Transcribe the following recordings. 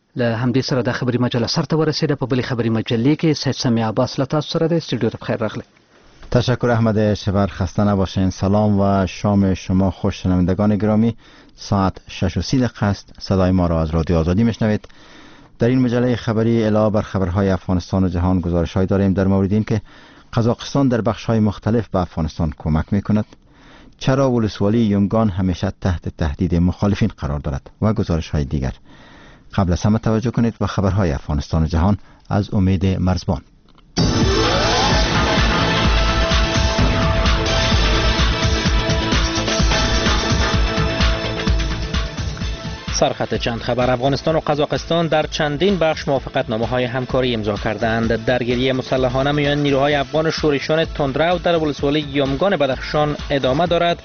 له همدې سره د خبري مجله سرته ورسېده. په بلې خبري مجلې کې سید سمیع عباس له تاسو سره د استودیو ته بخیر راغلی. تشکر احمد شبر، خسته نباشین. سلام و شام شما خوش. شنوندگان گرامی، ساعت 6:30 است. صدای ما را از رادیو آزادی میشنوید. در این مجله خبری علاوه بر خبرهای افغانستان و جهان گزارش‌هایی داریم در مورد این که قزاقستان در بخش‌های مختلف به افغانستان کمک می‌کند، چرا ولسوالی یومگان همیشه تحت تهدید مخالفین قرار دارد و گزارش‌های دیگر. قبل از همه توجه کنید به خبرهای افغانستان و جهان از امید مرزبان. سرخط چند خبر. افغانستان و قزاقستان در چندین بخش موافقتنامه‌های همکاری امضا کردند. درگیری مسلحانه میان نیروهای افغان و شورشیان تندرو در ولسوالی یومگان بدخشان ادامه دارد.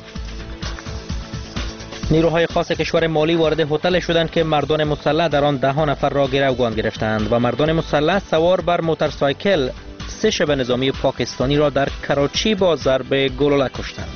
نیروهای خاص کشور مالی وارد هتل شدند که مردان مسلح در آن 10 نفر را گروگان گرفتند و مردان مسلح سوار بر موتورسایکل 3 شب نظامی پاکستانی را در کراچی با ضرب گلوله کشتند.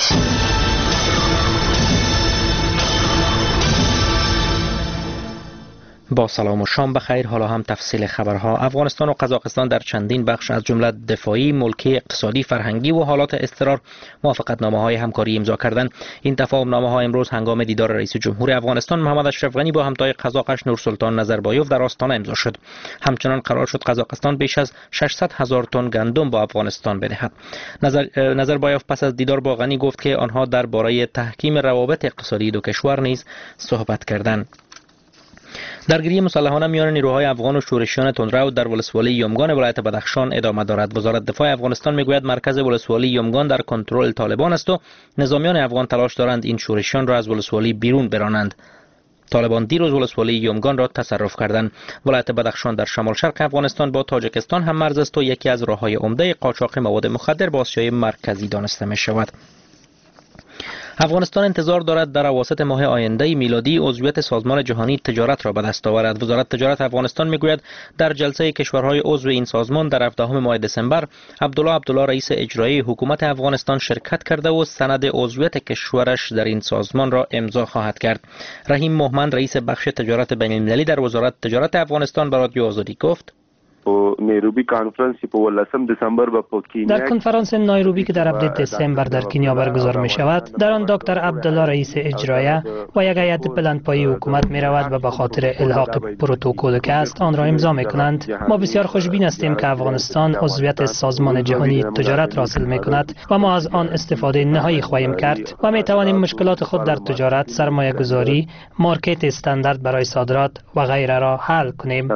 با سلام و شام بخیر. حالا هم تفصیل خبرها. افغانستان و قزاقستان در چندین بخش از جمله دفاعی، ملکی، اقتصادی، فرهنگی و حالات اضطرار موافقتنامه‌های همکاری امضا کردند. این تفاهم‌نامه‌ها امروز هنگام دیدار رئیس جمهور افغانستان محمد اشرف غنی با همتای قزاقش نورسلطان نظربایوف در آستانه امضا شد. همچنان قرار شد قزاقستان بیش از 600,000 تن گندم با افغانستان بدهد. نظربایوف پس از دیدار با غنی گفت که آنها درباره تحکیم روابط اقتصادی دو کشور نیز صحبت کردند. درگیری مسلحانه میان نیروهای افغان و شورشیان تندرو در ولسوالی یومگان ولایت بدخشان ادامه دارد. وزارت دفاع افغانستان میگوید مرکز ولسوالی یومگان در کنترل طالبان است و نظامیان افغان تلاش دارند این شورشیان را از ولسوالی بیرون برانند. طالبان دیروز ولسوالی یومگان را تصرف کردند. ولایت بدخشان در شمال شرق افغانستان با تاجیکستان هم مرز است و یکی از راههای عمده قاچاق مواد مخدر به آسیای مرکزی دانسته می شود. افغانستان انتظار دارد در اواسط ماه آینده میلادی عضویت سازمان جهانی تجارت را به دست آورد. وزارت تجارت افغانستان میگوید در جلسه کشورهای عضو این سازمان در 17 ماه دسامبر عبدالله رئیس اجرایی حکومت افغانستان شرکت کرده و سند عضویت کشورش در این سازمان را امضا خواهد کرد. رحیم مومن رئیس بخش تجارت بین المللی در وزارت تجارت افغانستان به رادیو آزادی گفت: نیروبی کنفرانس په 18 دسامبر با کینیا در کنفرانس نایروبی که در 17 دسامبر در کینیا برگزار می شود، در آن دکتر عبدالله رئیس اجرایی و یک هیئت بلندپایه حکومت می رود و به خاطر الحاق پروتکل که است آن را امضا می کنند. ما بسیار خوشبین هستیم که افغانستان عضویت سازمان جهانی تجارت را حاصل می کند و ما از آن استفاده نهایی خواهیم کرد و می توانیم مشکلات خود در تجارت، سرمایه گذاری، مارکت استاندارد برای صادرات و غیره را حل کنیم.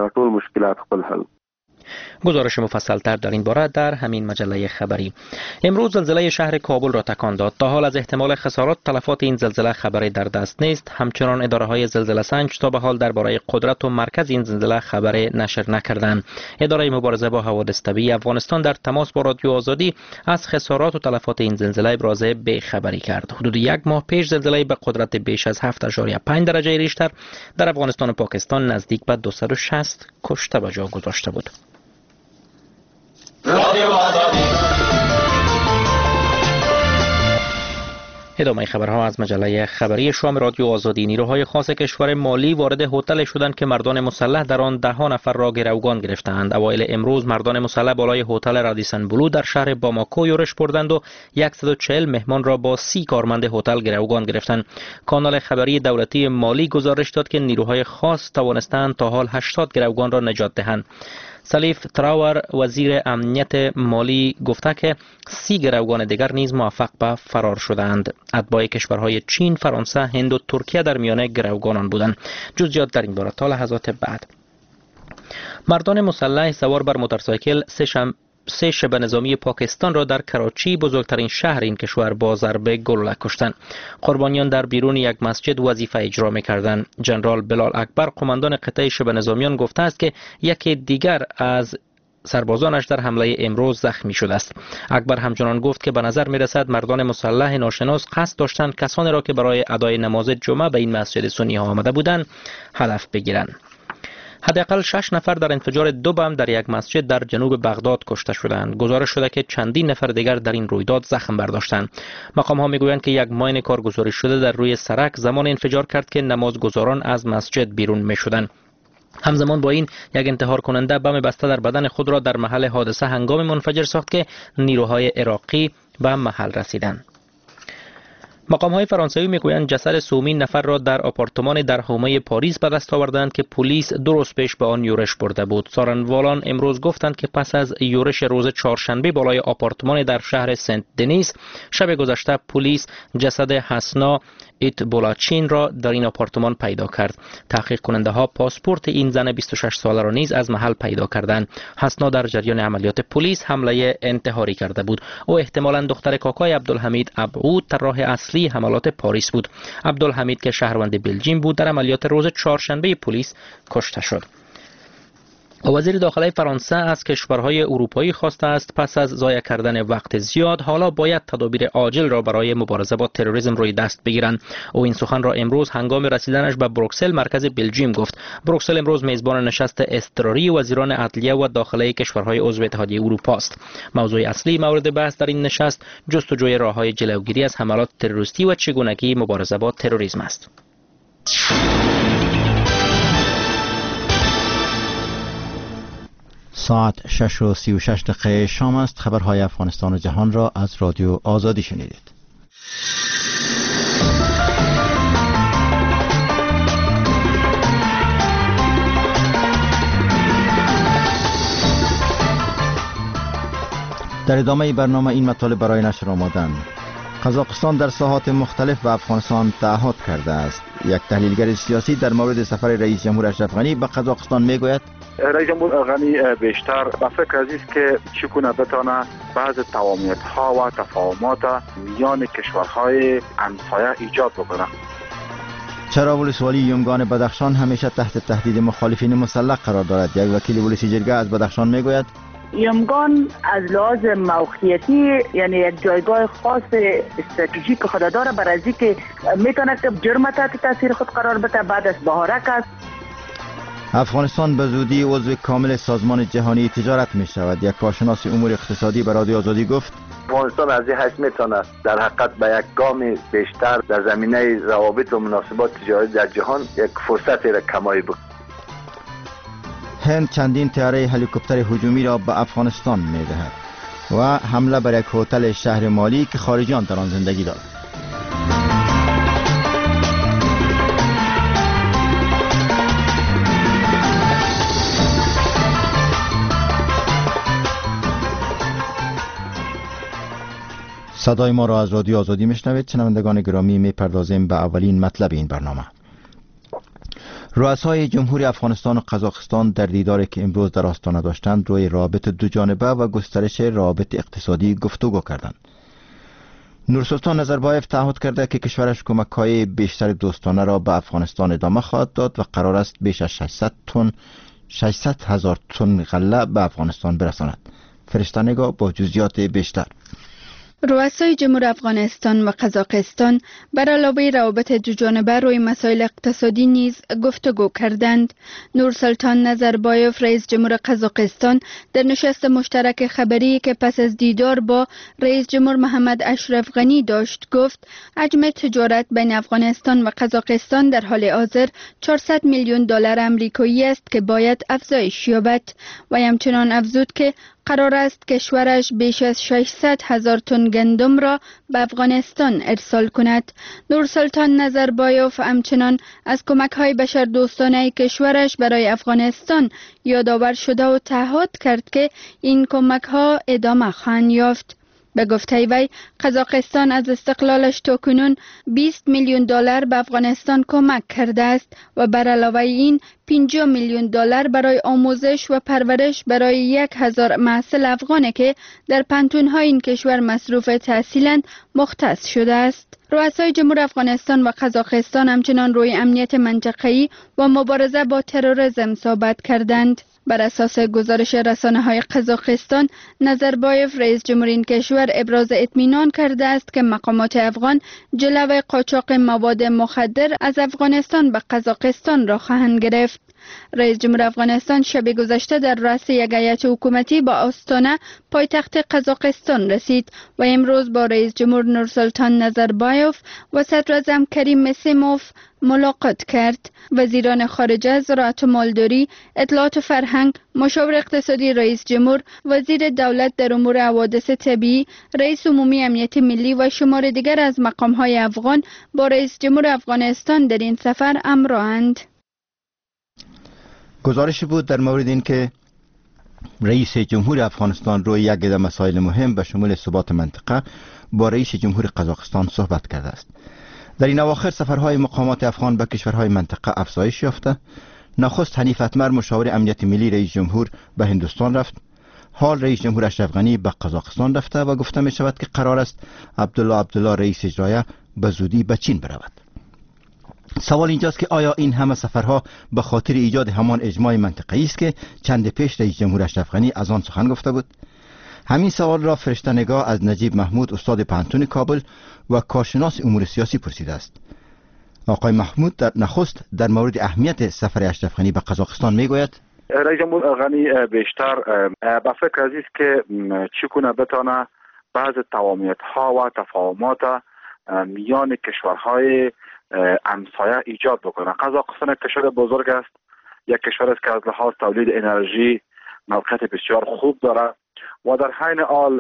گزارش مفصل‌تر در این باره در همین مجله خبری. امروز زلزله شهر کابل را تکان داد. تا حال از احتمال خسارات تلفات این زلزله خبری در دست نیست. همچنان اداره‌های زلزله سنج تا به حال درباره قدرت و مرکز این زلزله خبری نشر نکردند. اداره مبارزه با حوادث طبیعی افغانستان در تماس با رادیو آزادی از خسارات و تلفات این زلزله ابراز بی‌خبری کرد. حدود یک ماه پیش زلزله به قدرت بیش از 7.5 درجه ریشتر در افغانستان و پاکستان نزدیک به 260 کشته به جا گذاشته بود. ادامه خبرها از مجله خبری شام رادیو آزادی. نیروهای خاص کشور مالی وارد هتل شدند که مردان مسلح در آن 10 نفر را گروگان گرفتند. اوایل امروز مردان مسلح بالای هتل رادیسن بلو در شهر باماکو یورش بردند و 140 مهمان را با 30 کارمند هتل گروگان گرفتند. کانال خبری دولتی مالی گزارش داد که نیروهای خاص توانستند تا حال 80 گروگان را نجات دهند. سلیف تراور وزیر امنیت مالی گفته که 30 گروگان دیگر نیز موفق به فرار شدند. اتباع کشورهای چین، فرانسه، هند و ترکیه در میان گروگانان بودند. جزئیات در این باره تا لحظات بعد. مردان مسلح سوار بر موتورسایکل 3 شب نظامی پاکستان را در کراچی، بزرگترین شهر این کشور، با ضرب گلوله کشتند. قربانیان در بیرون یک مسجد وظیفه اجرا می‌کردند. جنرال بلال اکبر قماندان قطعه شب نظامیان گفته است که یکی دیگر از سربازانش در حمله امروز زخمی شده است. اکبر همچنان گفت که به نظر می‌رسد مردان مسلح ناشناس قصد داشتند کسانی را که برای ادای نماز جمعه به این مسجد سنی ها آمده بودند هدف بگیرند. حداقل 6 نفر در انفجار 2 بم در یک مسجد در جنوب بغداد کشته شدند. گزارش شده که چندین نفر دیگر در این رویداد زخم برداشتند. مقام‌ها میگویند که یک ماین کارگزاری شده در روی سرک زمان انفجار کرد که نمازگزاران از مسجد بیرون می‌شدند. همزمان با این یک انتحار کننده بم بسته در بدن خود را در محل حادثه هنگام منفجر ساخت که نیروهای عراقی به محل رسیدند. مقام‌های فرانسوی میگویند جسد سومین نفر را در آپارتمان در حومه پاریس به دست آوردند که پلیس 2 روز پیش به آن یورش برده بود. سارنوالان امروز گفتند که پس از یورش روز چهارشنبه بالای آپارتمان در شهر سنت دنیس شب گذشته پلیس جسد حسنا ایت بولاچین را در این آپارتمان پیدا کرد. تحقیق کننده ها پاسپورت این زن 26 ساله را نیز از محل پیدا کردند. حسنا در جریان عملیات پلیس حمله انتحاری کرده بود. او احتمالاً دختر کاکای عبدالحمید ابعود طراح اصلی حملات پاریس بود. عبدالحمید که شهروند بلژیم بود در عملیات روز چهارشنبه پلیس کشته شد. وزیر داخلی فرانسه از کشورهای اروپایی خواسته است پس از ضایع کردن وقت زیاد حالا باید تدابیر عاجل را برای مبارزه با تروریسم روی دست بگیرند. او این سخن را امروز هنگام رسیدنش به بروکسل مرکز بلژیم گفت. بروکسل امروز میزبان نشست اضطراری وزیران عدلیه و داخلی کشورهای عضو اتحادیه اروپا است. موضوع اصلی مورد بحث در این نشست جستجوی راههای جلوگیری از حملات تروریستی و چگونگی مبارزه با تروریسم است. ساعت 6:36 شام است. خبرهای افغانستان و جهان را از رادیو آزادی شنیدید. در ادامه برنامه این مطالب برای نشر آمدند. قزاقستان در ساحات مختلف به افغانستان تعهد کرده است. یک تحلیلگر سیاسی در مورد سفر رئیس جمهور اشرف غنی به قزاقستان میگوید رئیس جمهور غنی بیشتر به فکر است که چگونه بتانه بعض تفاهمات ها و تفاهمات میان کشورهای همسایه ایجاد بکنه. چرا ولسوالی یومگان بدخشان همیشه تحت تهدید مخالفین مسلح قرار دارد؟ یک وکیل ولسی جرگه از بدخشان میگوید یومگان از لحاظ موقعیتی یعنی یک جایگاه خاص استراتژیک خود داره برای از اینکه میتونه که جرم تحت تاثیر خود قرار بده. بعد از بهارک است. افغانستان به زودی عضو کامل سازمان جهانی تجارت می شود. یک کارشناس امور اقتصادی به رادیو آزادی گفت افغانستان از این حیث میتونه در حقیقت به یک گام بیشتر در زمینه روابط و مناسبات تجاری در جهان یک فرصت را کمایی بکنه. هند چندین طیاره هلیکوپتر هجومی را به افغانستان می دهد و حمله بر یک هتل شهر مالی که خارجیان در آن زندگی دارند. صدای ما را از رادیو آزادی میشنوید. شنوندگان گرامی، میپردازیم به اولین مطلب این برنامه. رؤسای جمهوری افغانستان و قزاقستان در دیداری که امروز در آستانه داشتند روی روابط دو جانبه و گسترش روابط اقتصادی گفتگو کردند. نورسلطان نظربایف تعهد کرده که کشورش کمک‌های بیشتر دوستانه را به افغانستان ادامه خواهد داد و قرار است بیش از 600,000 تن غله به افغانستان برساند. فرشته نگاه با جزئیات بیشتر. رؤسای جمهور افغانستان و قزاقستان بر علاوه روابط دوجانبه روی مسائل اقتصادی نیز گفتگو کردند. نورسلطان نظربایف رئیس جمهور قزاقستان در نشست مشترک خبری که پس از دیدار با رئیس جمهور محمد اشرف غنی داشت گفت حجم تجارت بین افغانستان و قزاقستان در حال حاضر 400 میلیون دلار آمریکایی است که باید افزایش یابد و همچنان افزود که قرار است کشورش بیش از 600,000 تن گندم را به افغانستان ارسال کند. نورسلطان نظربایف همچنان از کمک‌های بشردوستانه کشورش برای افغانستان یادآور شده و تعهد کرد که این کمک‌ها ادامه خواهند یافت. به گفته وی قزاقستان از استقلالش تاکنون 20 میلیون دلار به افغانستان کمک کرده است و بر علاوه این 50 میلیون دلار برای آموزش و پرورش برای 1000 محصل افغانی که در پانتون‌های این کشور مصروف تحصیلند مختص شده است. رؤسای جمهور افغانستان و قزاقستان همچنان روی امنیت منطقه‌ای و مبارزه با تروریسم صحبت کردند. بر اساس گزارش رسانه‌های قزاقستان، نظربایف رئیس جمهور این کشور ابراز اطمینان کرده است که مقامات افغان جلوی قاچاق مواد مخدر از افغانستان به قزاقستان را خواهند گرفت. رئیس جمهور افغانستان شب گذشته در رأس یک هیئت حکومتی با آستانه پایتخت قزاقستان رسید و امروز با رئیس جمهور نورسلطان نظربایف و صدراعظم کریم مسیموف ملاقات کرد. وزیران خارجه، زراعت و مالداری، اطلاعات و فرهنگ، مشاور اقتصادی رئیس جمهور، وزیر دولت در امور حوادث طبیعی، رئیس عمومی امنیت ملی و شمار دیگر از مقام‌های افغان با رئیس جمهور افغانستان در این سفر همراهند. گزارش بود در مورد اینکه رئیس جمهور افغانستان روی یک عده مسائل مهم به شمول ثبات منطقه با رئیس جمهور قزاقستان صحبت کرده است. در این اواخر سفرهای مقامات افغان به کشورهای منطقه افزایش یافته. نخست حنیف اتمر مشاور امنیت ملی رئیس جمهور به هندوستان رفت. حال رئیس جمهور اشرف غنی به قزاقستان رفته و گفته می شود که قرار است عبدالله رئیس اجرایی به زودی به چین برود. سوال اینجاست که آیا این همه سفرها به خاطر ایجاد همان اجماع منطقه‌ای است که چند پیش رئیس جمهور اشرف غنی از آن سخن گفته بود؟ همین سوال را فرشته نگاه از نجیب محمود استاد پانتون کابل و کارشناس امور سیاسی پرسیده است. آقای محمود در نخست در مورد اهمیت سفر اشرف غنی به قزاقستان میگوید رئیس جمهور غنی بیشتر به فکر از است که چگونه بتانه بعض تواميت‌ها و تفاهمات میان کشورهای همسایه ایجاد بکنه. قزاقستان یک کشور بزرگ است، یک کشور است که از لحاظ تولید انرژی موقعیت بسیار خوب دارد و در حین حال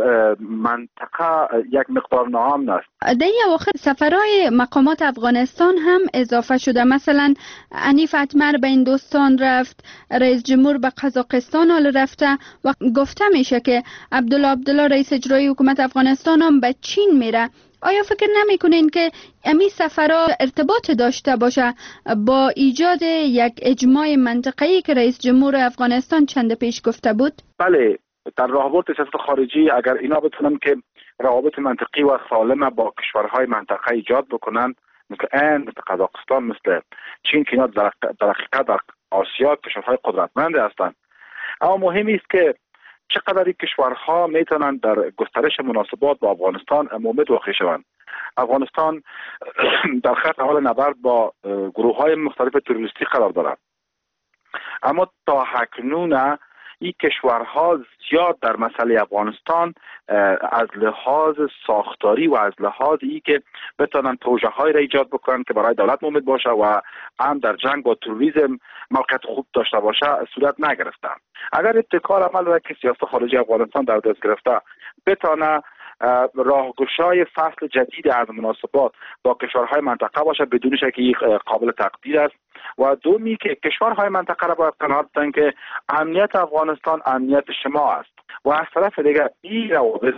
منطقه یک مقدار ناامن است. در اواخر سفرهای مقامات افغانستان هم اضافه شده. مثلا حنیف اتمر به هندوستان رفت، رئیس جمهور به قزاقستان حال رفته و گفته میشه که عبدالله رئیس اجرایی حکومت افغانستان هم به چین میره. آیا فکر نمی کنین که امی سفرها ارتباط داشته باشه با ایجاد یک اجماع منطقه‌ای که رئیس جمهور افغانستان چند پیش گفته بود؟ بله، در راهبرد سیاست خارجی اگر اینا بتونن که روابط منطقی و سالم با کشورهای منطقه ایجاد بکنن، مثل قزاقستان، مثل چین که اینا در حقیقت در آسیا کشورهای قدرتمند هستند، اما مهم است که چقدر این کشورها میتونن در گسترش مناسبات با افغانستان مومد واقع شوند. افغانستان در خط حال نبرد با گروه‌های مختلف تروریستی قرار دارد، اما تا اکنون این کشورها زیاد در مسئله افغانستان از لحاظ ساختاری و از لحاظ ای که بتونن پروژه‌های را ایجاد بکنن که برای دولت مفید باشه و هم در جنگ با تروریسم موقعیت خوب داشته باشه صورت نگرفتن. اگر ابتکار عمل را که سیاست خارجی افغانستان در دست گرفته بتونه راهگشای فصل جدید از مناسبات با کشورهای منطقه باشه، بدون شک قابل تقدیر است. و دومی که کشورهای منطقه را باید قناعت دادن که امنیت افغانستان امنیت شما است و از طرف دیگر این روابط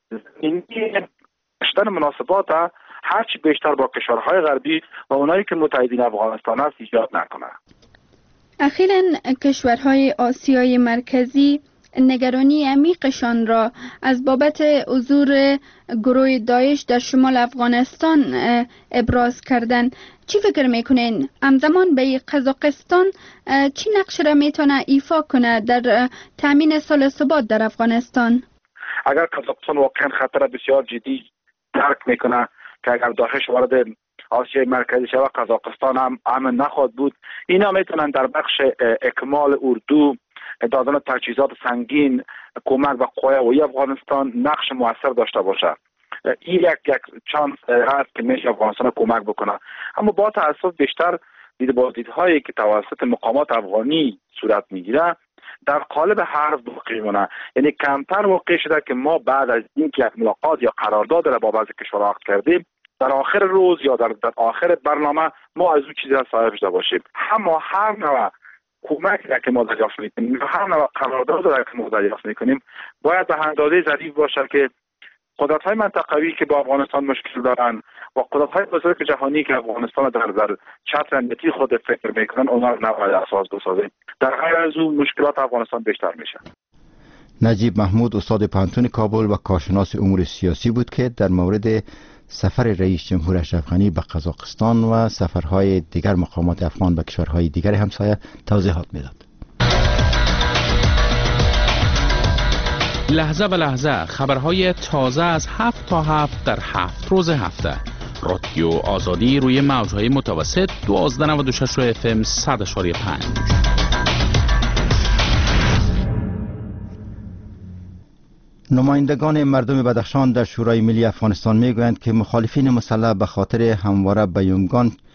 داشتن مناسبات هرچی بیشتر با کشورهای غربی و اونایی که متحدین افغانستان است ایجاد نکنه. اخیراً کشورهای آسیای مرکزی نگرانی عمیقشان را از بابت حضور گروه داعش در شمال افغانستان ابراز کردند. چی فکر میکنین همزمان به قزاقستان چی نقش را میتونه ایفا کنه در تامین صلح و ثبات در افغانستان؟ اگر قزاقستان واقعا خطر بسیار جدی درک میکنه که اگر داعش وارد آسیای مرکزی شود قزاقستان هم امن نخواهد بود، اینا میتونن در بخش اکمال اردو، دادن تجهیزات سنگین، کمک به قوای افغانستان نقش موثر داشته باشه. این یک چانس هست که میشه افغانستان کمک بکنه، اما با تاسف بیشتر دیدهایی که توسط مقامات افغانی صورت میگیره در قالب حرف باقی میمونه. یعنی کمتر واقع شده که ما بعد از اینکه یک ملاقات یا قرارداد را با بعضی کشورها عقد کردیم در آخر روز یا در آخر برنامه ما از اون چیزی را صاحب شده باشیم. اما هر نوع کمک را که ما دریافت میکنیم، هر نوع قرارداد را که ما دریافت میکنیم باید به اندازه ظریف باشه که قدرت‌های منطقوی که با افغانستان مشکل دارن و قدرت‌های بزرگ جهانی که افغانستان در چتر امنیتی خود فکر میکنن اونا رو نباید اساس بسازیم. در غیر از اون مشکلات افغانستان بیشتر میشه. نجیب محمود استاد پانتون کابل و کارشناس امور سیاسی بود که در مورد سفر رئیس جمهور اشرف غنی به قزاقستان و سفرهای دیگر مقامات افغان به کشورهای دیگر همسایه توضیحات میداد. لحظه به لحظه خبرهای تازه از 7 تا 7 در 7 روز هفته. رادیو آزادی روی موجهای متوسط 1296 FM 100.5. نمایندگان مردم بدخشان در شورای ملی افغانستان میگویند که مخالفین مسلح به خاطر همواره بیانگان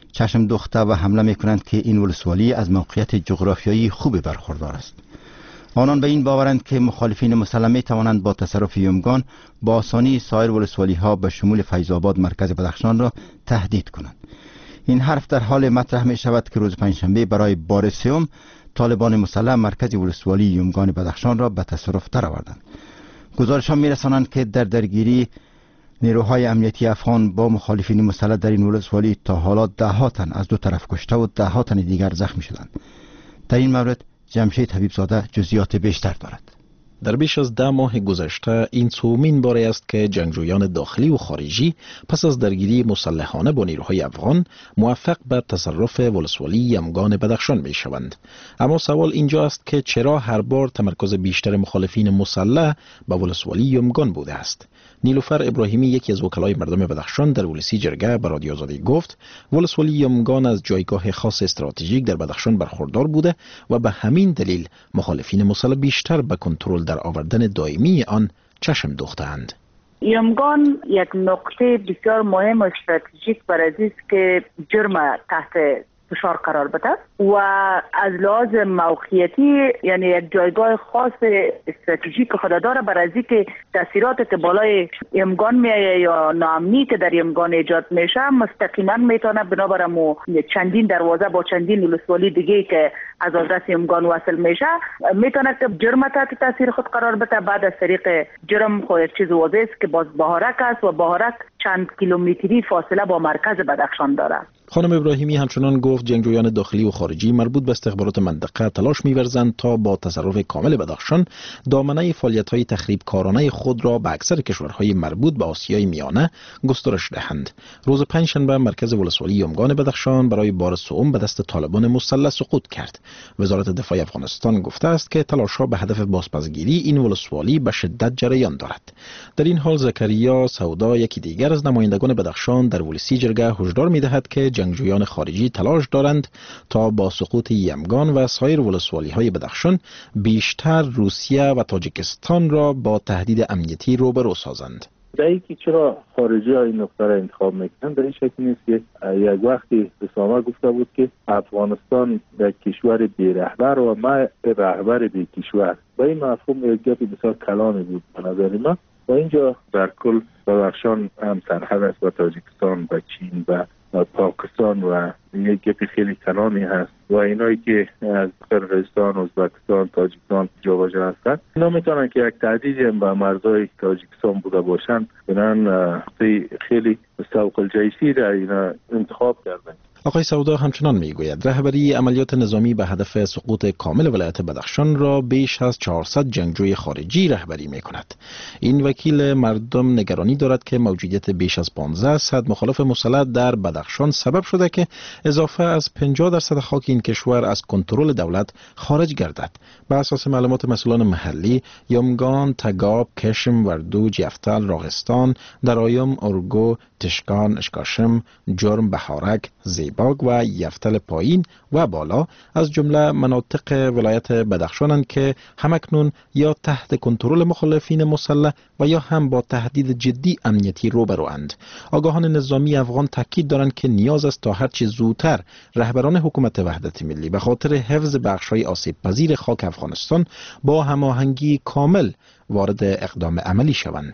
چشم دوخته و حمله میکنند که این ولسوالی از موقعیت جغرافیایی خوب برخوردار است. آنان به این باورند که مخالفین مسلح می توانند با تصرف یومگان با آسانی سایر ولسوالی ها به شمول فیض آباد مرکز بدخشان را تهدید کنند. این حرف در حال مطرح می شود که روز پنجشنبه برای بار سوم طالبان مسلح مرکز ولسوالی یومگان بدخشان را به تصرف درآوردند. گزارش‌ها می‌رسانند که در درگیری نیروهای امنیتی افغان با مخالفین مسلح در این ولسوالی تا حالا 10 تن از دو طرف کشته و 10 تن دیگر زخمی شدند. در این مورد جمشید حبیبزاده جزئیات بیشتر دارد. در بیش از 10 ماه گذشته این سومین باره است که جنگجویان داخلی و خارجی پس از درگیری مسلحانه با نیروهای افغان موفق به تصرف ولسوالی یمگان بدخشان می شوند. اما سوال اینجا است که چرا هر بار تمرکز بیشتر مخالفین مسلح به ولسوالی یمگان بوده است؟ نیلوفر ابراهیمی، یکی از وکلای مردم بدخشان، در ولسی جرگه به رادیو آزادی گفت ولسوالی یمگان از جایگاه خاص استراتژیک در بدخشان برخوردار بوده و به همین دلیل مخالفین مسلح بیشتر به کنترل در آوردن دائمی آن چشم دوختند. یمگان یک نقطه بسیار مهم و استراتژیک برای است که جرم تحت فشار قرار بده و از لحاظ موقعیتی یعنی یک جایگاه خاص استراتژیک خود داره برای اینکه تاثیرات که بالای یمگان میایه یا ناامنی که در یمگان ایجاد میشه مستقیما میتونه بنابراین چندین دروازه با چندین ولسوالی دیگه که از آدرس یمگان وصل میشه میتونه که جرم تحت تاثیر خود قرار بده. بعد از طریق جرم خود چیز واضح است که باز بهارک است و بهارک چند کیلومتری فاصله با مرکز بدخشان داره. خانم ابراهیمی همچنان گفت جنگجویان داخلی و خارجی مربوط به استخبارات منطقه تلاش می‌ورزند تا با تصرف کامل بدخشان دامنه فعالیت‌های تخریبکارانه خود را به اکثر کشورهای مربوط به آسیای میانه گسترش دهند. روز پنجشنبه مرکز ولسوالی یمگان بدخشان برای بار سوم به دست طالبان مسلح سقوط کرد. وزارت دفاع افغانستان گفته است که تلاش‌ها به هدف بازپسگیری این ولسوالی به شدت جریان دارد. در این حال زکریا سودا، یکی دیگر از نمایندگان بدخشان، در ولسی جرگه هشدار می‌دهد که جنگجویان خارجی تلاش دارند تا با سقوط یمگان و سایر ولسوالی‌های بدخشان بیشتر روسیه و تاجیکستان را با تهدید امنیتی روبرو سازند. در که چرا خارجی ها این نقطه را انتخاب میکنند در این شکل نیست که یک وقتی اسامه گفته بود که افغانستان یک کشور بی رهبر و ما رهبر بی کشور، با این مفهوم یک گپ بسیار کلامی بود به نظر من. و اینجا در کل بدخشان هم سرحد است با تاجیکستان و چین و پاکستان و یک گپ خیلی کلامی هست و اینایی که از قرقیزستان، ازبکستان، تاجیکستان جابجا هستند اینا میتونن که یک تهدیدی هم به مرزهای تاجیکستان بوده باشند. بنابراین خیلی سوق الجیشی را اینا انتخاب کردن. آقای سودا همچنان میگوید رهبری عملیات نظامی به هدف سقوط کامل ولایت بدخشان را بیش از 400 جنگجوی خارجی رهبری میکند. این وکیل مردم نگرانی دارد که موجودیت بیش از 1500 مخالف مسلح در بدخشان سبب شده که اضافه از 50% خاک این کشور از کنترل دولت خارج گردد. بر اساس معلومات مسئولان محلی، یمگان، تگاب، کشم، وردو، جفتل، راغستان، درایم، ارگو، تشکان، اشکاشم، جرم، بهارک، زیباگ و یفتل پایین و بالا از جمله مناطق ولایت بدخشانند که همکنون یا تحت کنترل مخالفین مسلح و یا هم با تهدید جدی امنیتی روبروند. آگاهان نظامی افغان تاکید دارند که نیاز است تا هرچه زودتر رهبران حکومت وحدت ملی به خاطر حفظ بخش‌های آسیب پذیر خاک افغانستان با هماهنگی کامل وارد اقدام عملی شوند.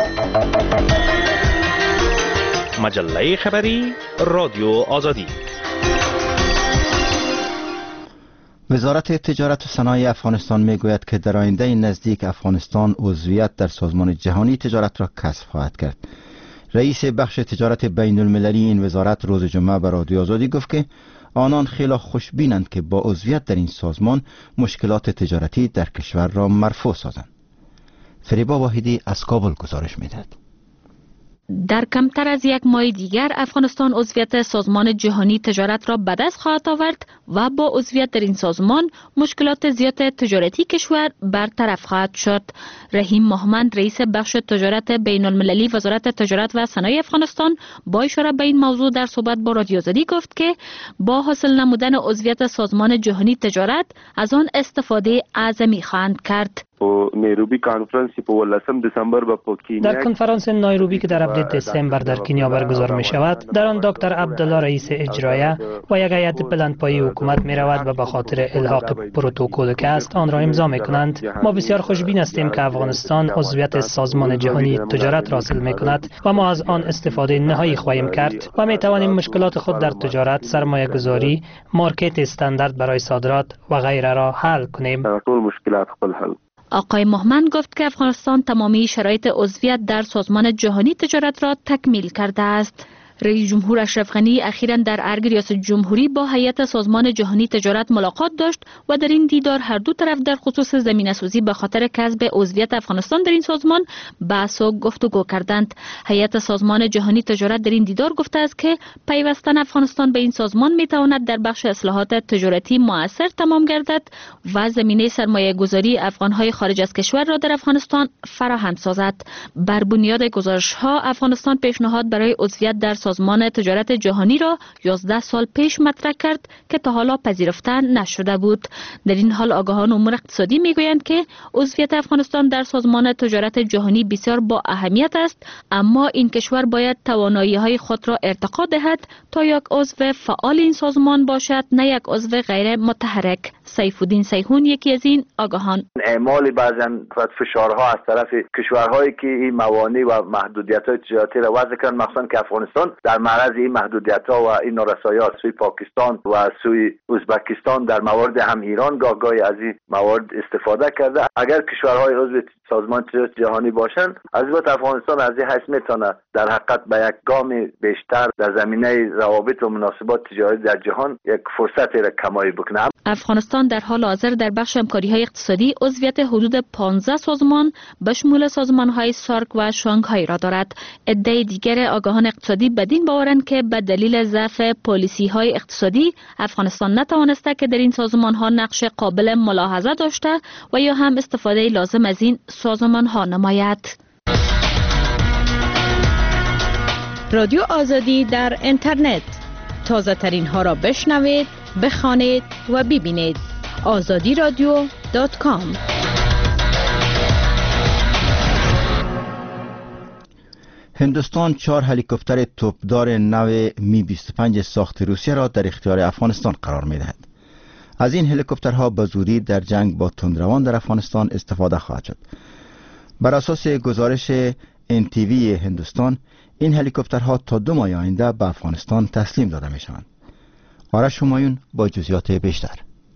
مجله خبری رادیو آزادی. وزارت تجارت و صنایع افغانستان میگوید که در آینده نزدیک افغانستان عضویت در سازمان جهانی تجارت را کسب خواهد کرد. رئیس بخش تجارت بین المللی این وزارت روز جمعه به رادیو آزادی گفت که آنان خیلی خوشبینند که با عضویت در این سازمان مشکلات تجارتی در کشور را مرفوع سازند. فریبا واحدی از کابل گزارش میدهد. در کمتر از یک ماه دیگر افغانستان عضویت سازمان جهانی تجارت را به دست خواهد آورد و با عضویت در این سازمان مشکلات زیاد تجارتی کشور برطرف خواهد شد. رحیم محمد، رئیس بخش تجارت بین المللی وزارت تجارت و صنایع افغانستان، با اشاره به این موضوع در صحبت با رادیو آزادی گفت که با حاصل نمودن عضویت سازمان جهانی تجارت از آن استفاده اعظمی خواهند کرد. په نیروبی کانفرنس په 18 دسامبر با کینیا در کنفرانس نایروبی که در 17 دسامبر در کنیا برگزار می شود، در آن دکتر عبدالله رئیس اجرایه و یک هیئت بلندپایه حکومت می رود و به خاطر الحاق پروتکل که است آن را امضا می کنند. ما بسیار خوشبین هستیم که افغانستان عضویت سازمان جهانی تجارت را حاصل می کند و ما از آن استفاده نهایی خواهیم کرد و می توانیم مشکلات خود در تجارت، سرمایه گذاری، مارکت استاندارد برای صادرات و غیره را حل کنیم. آقای مهمن گفت که افغانستان تمامی شرایط عضویت در سازمان جهانی تجارت را تکمیل کرده است. رئیس جمهور اشرف غنی اخیراً در ارگ ریاست جمهوری با هیئت سازمان جهانی تجارت ملاقات داشت و در این دیدار هر دو طرف در خصوص زمینه‌سازی به خاطر کسب عضویت افغانستان در این سازمان بحث و گفتگو کردند. هیئت سازمان جهانی تجارت در این دیدار گفته است که پیوستن افغانستان به این سازمان میتواند در بخش اصلاحات تجارتی مؤثر تمام گردد و زمینه سرمایه گذاری افغان‌های خارج از کشور را در افغانستان فراهم سازد. بر بنیاد گزارش‌ها افغانستان پیشنهاد برای عضویت در سازمان تجارت جهانی را 11 سال پیش مطرح کرد که تا حالا پذیرفته نشده بود. در این حال آگاهان امور اقتصادی میگویند که عضویت افغانستان در سازمان تجارت جهانی بسیار با اهمیت است، اما این کشور باید توانایی‌های خود را ارتقا دهد تا یک عضو فعال این سازمان باشد، نه یک عضو غیر متحرک. سیف‌الدین سیحون یکی از این آگاهان. اعمال بعضن فشارها از طرف کشورهایی که این موانع و محدودیت‌های تجارتی را وضع کردن، مخصوصاً که افغانستان در معرض این محدودیت‌ها و این نارسایی‌ها سوی پاکستان و سوی ازبکستان در موارد هم ایران گاهی از این موارد استفاده کرده. اگر کشورهای عضو سازمان تجارت جهانی باشند، از البته افغانستان از این حیث میتونه در حقیقت به یک گام بیشتر در زمینه روابط و مناسبات تجاری در جهان یک فرصتی را کمایی بکنه. افغانستان در حال حاضر در بخش همکاری‌های اقتصادی عضویت حدود 15 سازمان به شمول سازمان‌های سارک و شانگهای را دارد. عده دیگر آگاهان اقتصادی بدین باورند که به دلیل ضعف پالیسی‌های اقتصادی افغانستان نتوانسته که در این سازمان‌ها نقش قابل ملاحظه داشته و یا هم استفاده لازم از این سازمان‌ها نماید. رادیو آزادی در اینترنت، تازه ترین ها را بشنوید، بخوانید و ببینید. azadiradio.com. هندوستان 4 هلیکوپتر توپدار نو می 25 ساخت روسیه را در اختیار افغانستان قرار می دهد. از این هلیکوپترها به زودی در جنگ با تندروان در افغانستان استفاده خواهد شد. بر اساس گزارش NTV هندوستان، این هلیکوپترها تا 2 ماه آینده به افغانستان تسلیم داده می شوند. آرش همایون با جزئیات بیشتر.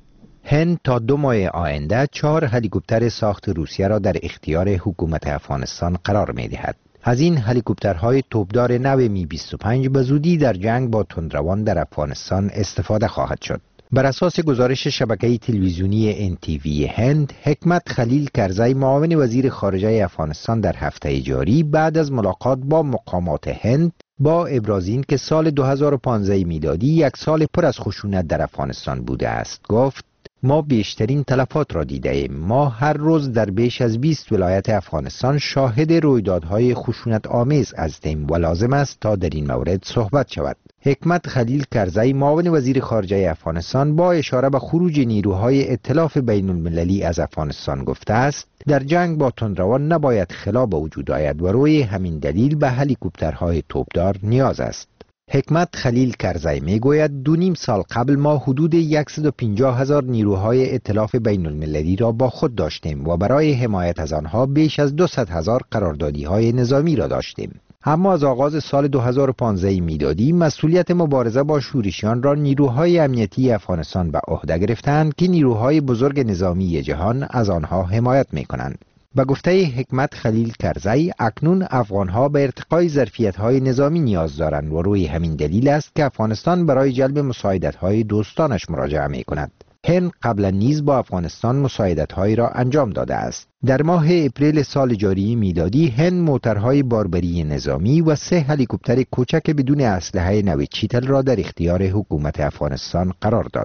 هند تا 2 ماه آینده 4 هلیکوپتر ساخت روسیه را در اختیار حکومت افغانستان قرار می دهد. از این هلیکوپترهای توپدار نو می 25 به زودی در جنگ با تندروان در افغانستان استفاده خواهد شد. بر اساس گزارش شبکه تلویزیونی NTV هند، حکمت خلیل کرزی معاون وزیر خارجه افغانستان در هفته جاری بعد از ملاقات با مقامات هند با ابراز این که سال 2015 میلادی یک سال پر از خشونت در افغانستان بوده است گفت: ما بیشترین تلفات را دیده ایم. ما هر روز در بیش از 20 ولایت افغانستان شاهد رویدادهای خشونت آمیز هستیم و لازم است تا در این مورد صحبت شود. حکمت خلیل کرزی معاون وزیر خارجه افغانستان با اشاره به خروج نیروهای ائتلاف بین المللی از افغانستان گفته است: در جنگ با تندروان نباید خلا به وجود آید و روی همین دلیل به هلیکوپترهای توپدار نیاز است. حکمت خلیل کرزی می گوید 2.5 سال قبل ما حدود 150,000 نیروهای ائتلاف بین المللی را با خود داشتیم و برای حمایت از آنها بیش از 200,000 قراردادی‌های نظامی را داشتیم. اما از آغاز سال 2015 میلادی مسئولیت مبارزه با شورشیان را نیروهای امنیتی افغانستان به عهده گرفتند که نیروهای بزرگ نظامی جهان از آنها حمایت می‌کنند. به گفته حکمت خلیل کرزی، اکنون افغانها به ارتقای ظرفیت‌های نظامی نیاز دارند و روی همین دلیل است که افغانستان برای جلب مساعدت‌های دوستانش مراجعه می‌کند. هند قبلا نیز با افغانستان مساعدت‌هایی را انجام داده است. در ماه اپریل سال جاری میلادی هند موترهای باربری نظامی و 3 هلیکوپتر کوچک بدون اسلحه نوع چیتل را در اختیار حکومت افغانستان قرار داد.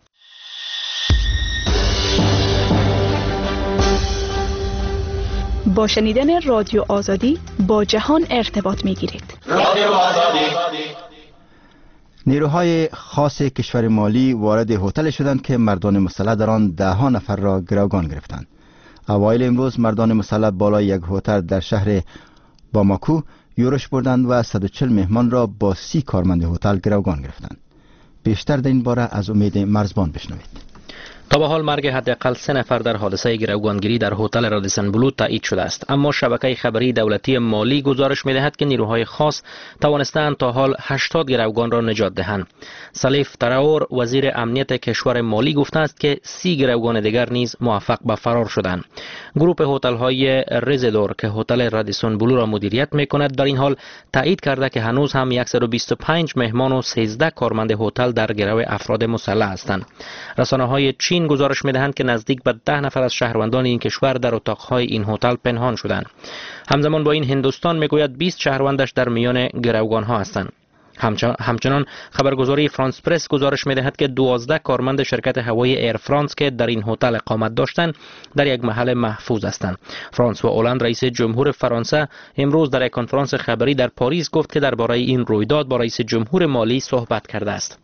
با شنیدن رادیو آزادی با جهان ارتباط می‌گیرید. رادیو آزادی. نیروهای خاص کشور مالی وارد هتل شدند که مردان مسلح در آن 10 نفر را گروگان گرفتند. اوایل امروز مردان مسلح بالای یک هتل در شهر باماکو یورش بردند و 140 مهمان را با 30 کارمند هتل گروگان گرفتند. بیشتر در این باره از امید مرزبان بشنوید. تا به حال مرگ حداقل 3 نفر در حادثه گروگانگیری در هتل رادیسن بلو تایید شده است، اما شبکه خبری دولتی مالی گزارش می‌دهد که نیروهای خاص توانستند تا حال 80 گروگان را نجات دهند. سلیف تراور وزیر امنیت کشور مالی گفته است که 30 گروگان دیگر نیز موفق به فرار شدند. گروه هتل‌های رزیدور که هتل رادیسن بلو را مدیریت می‌کند در این حال تایید کرده که هنوز هم 125 مهمان و 13 کارمند هتل در گرو افراد مسلح هستند. رسانه‌های چین گزارش می‌دهند که نزدیک به 10 نفر از شهروندان این کشور در اتاق‌های این هتل پنهان شدند. همزمان با این هندوستان میگوید 20 شهروندش در میان گروگان‌ها هستند. همچنان خبرگزاری فرانس پرس گزارش می‌دهد که 12 کارمند شرکت هوایی ایر فرانس که در این هتل اقامت داشتند در یک محل محفوظ هستند. فرانسوا اولند رئیس جمهور فرانسه امروز در یک کنفرانس خبری در پاریس گفت که درباره این رویداد با رئیس جمهور مالی صحبت کرده است.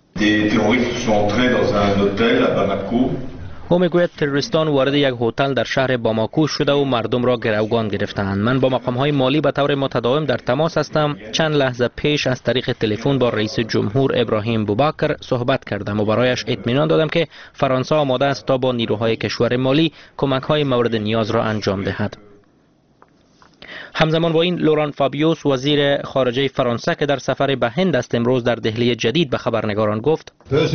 او میگوید تروریستان وارد یک هتل در شهر باماکو شده و مردم را گروگان گرفتند. من با مقام‌های مالی به طور متداوم در تماس هستم. چند لحظه پیش از طریق تلفن با رئیس جمهور ابراهیم بوبکر صحبت کردم و برایش اطمینان دادم که فرانسه آماده است تا با نیروهای کشور مالی کمک‌های مورد نیاز را انجام دهد. همزمان با این لوران فابیوس وزیر خارجه فرانسه که در سفر به هند است امروز در دهلی جدید به خبرنگاران گفت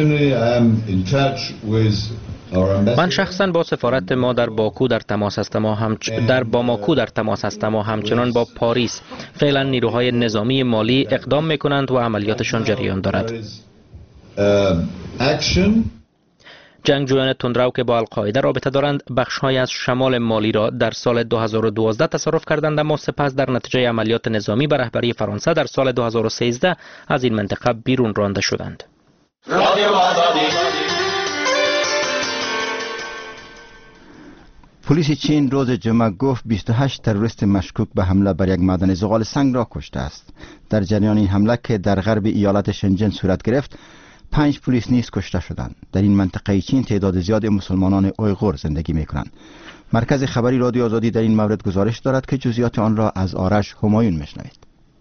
من شخصا با سفارت ما در باکو در تماس هستم و همچنان با پاریس. فعلا نیروهای نظامی مالی اقدام میکنند و عملیاتشان جریان دارد. جنگجویان تندرو که با القاعده رابطه دارند بخش‌های از شمال مالی را در سال 2012 تصرف کردند، اما سپس در نتیجه عملیات نظامی به رهبری فرانسه در سال 2013 از این منطقه بیرون رانده شدند. پلیس چین روز جمعه گفت 28 تروریست مشکوک به حمله بر یک معدن زغال سنگ را کشته است. در جریان این حمله که در غرب ایالت شنجن صورت گرفت 5 پلیس نیز کشته شدند. در این منطقه چین تعداد زیاد مسلمانان اویغور زندگی می‌کنند. مرکز خبری رادیو آزادی در این مورد گزارش دارد که جزئیات آن را از آرش همایون میشنوید.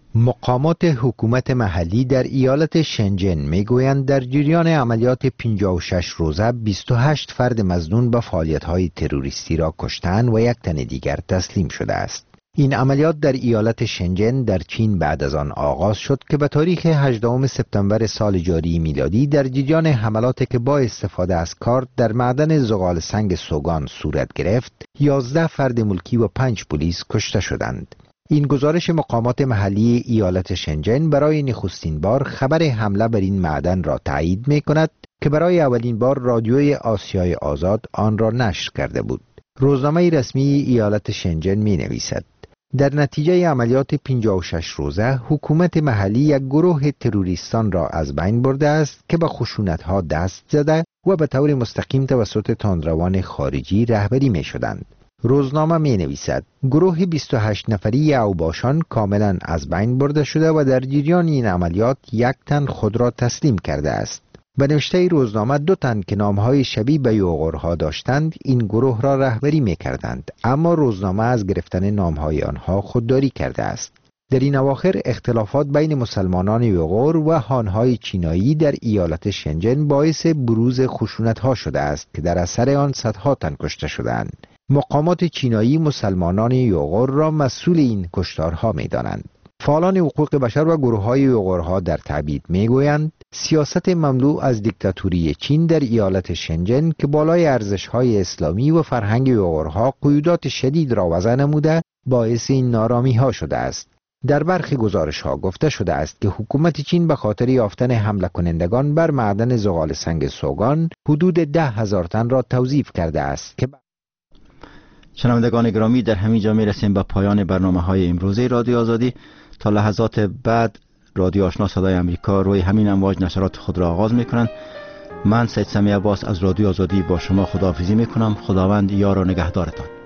مقامات حکومت محلی در ایالت شنجن میگویند در جریان عملیات 56 روزه 28 فرد مظنون به فعالیت‌های تروریستی را کشتند و یک تن دیگر تسلیم شده است. این عملیات در ایالت شنجن در چین بعد از آن آغاز شد که به تاریخ 18 سپتامبر سال جاری میلادی در جریان حملاتی که با استفاده از کارت در معدن زغال سنگ سوگان صورت گرفت 11 فرد ملکی و 5 پلیس کشته شدند. این گزارش مقامات محلی ایالت شنجن برای نخستین بار خبر حمله بر این معدن را تایید می کند که برای اولین بار رادیوی آسیای آزاد آن را نشر کرده بود. روزنامه رسمی ایالت شنجن می نویسد در نتیجه عملیات 56 روزه حکومت محلی یک گروه تروریستان را از بین برده است که به خشونت‌ها دست زده و به طور مستقیم توسط تندروان خارجی رهبری می شدند. روزنامه می نویسد گروه 28 نفری اوباشان کاملا از بین برده شده و در جریان این عملیات یک تن خود را تسلیم کرده است. به نوشته روزنامه 2 تن که نامهای شبیه به یوغورها داشتند این گروه را رهبری می کردند، اما روزنامه از گرفتن نامهای آنها خودداری کرده است. در این اواخر اختلافات بین مسلمانان یوغور و هانهای چینایی در ایالت شنجن باعث بروز خشونت‌ها شده است که در اثر آن صدها تن کشته شدند. مقامات چینایی مسلمانان یوغور را مسئول این کشتارها می دانند. فعالان حقوق بشر و گروه‌های یوغورها در تعبیر می‌گویند سیاست مملو از دیکتاتوری چین در ایالت شنجن که بالای ارزش‌های اسلامی و فرهنگ یوغورها قیودات شدید را وضع نموده باعث این نارامی‌ها شده است. در برخی گزارش‌ها گفته شده است که حکومت چین به خاطر یافتن حمله کنندگان بر معدن زغال سنگ سوگان حدود 10,000 تن را توظیف کرده است که شنوندگان گرامی در همین جا می‌رسیم به پایان برنامه‌های امروزه رادیو آزادی. تا لحظات بعد رادیو آشنا صدای امریکا روی همین امواج نشرات خود را آغاز می‌کنند. من سید سمیع عباس از رادیو آزادی با شما خداحافظی می‌کنم. خداوند یار و نگهدارتان.